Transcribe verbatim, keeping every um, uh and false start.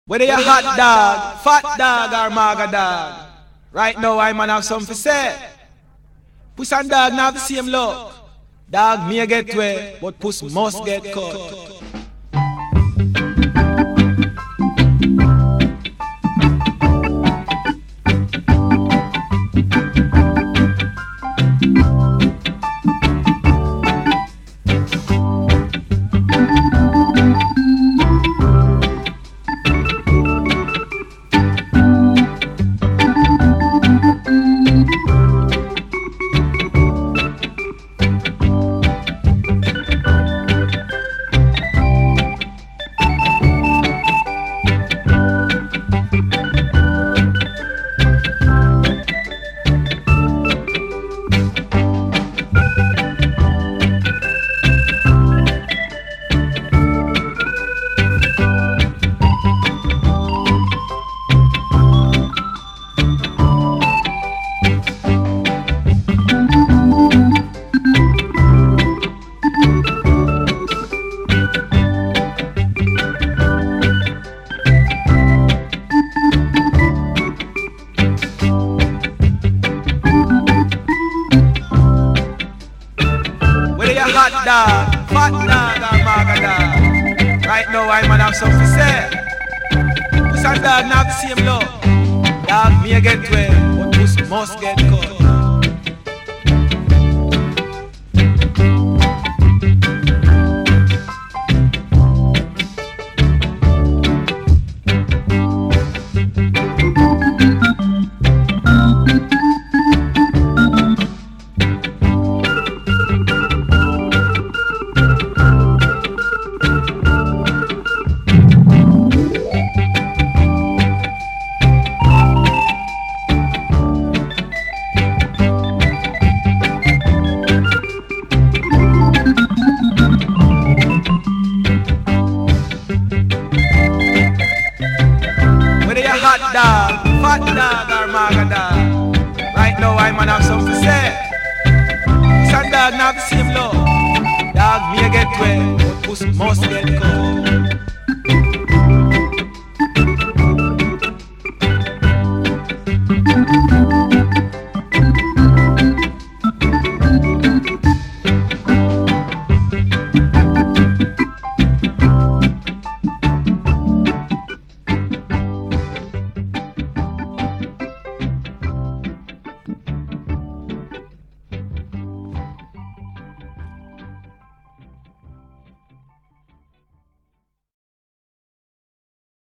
Whether you're hot dog, fat dog, or maga dog, right now I man have something to say. Puss and dog now have the same look. Dog may get wet, but puss must get cut. Hot dog, fat dog, or maga dog. Right now I man have something to say. Puss and dog now have the same love. Dog may get wet, but puss must get cut. Hot dog, fat dog, or maga dog. Right now I man have something to say. Puss and dog now have the same love. Dog may get wet, but puss must get cut.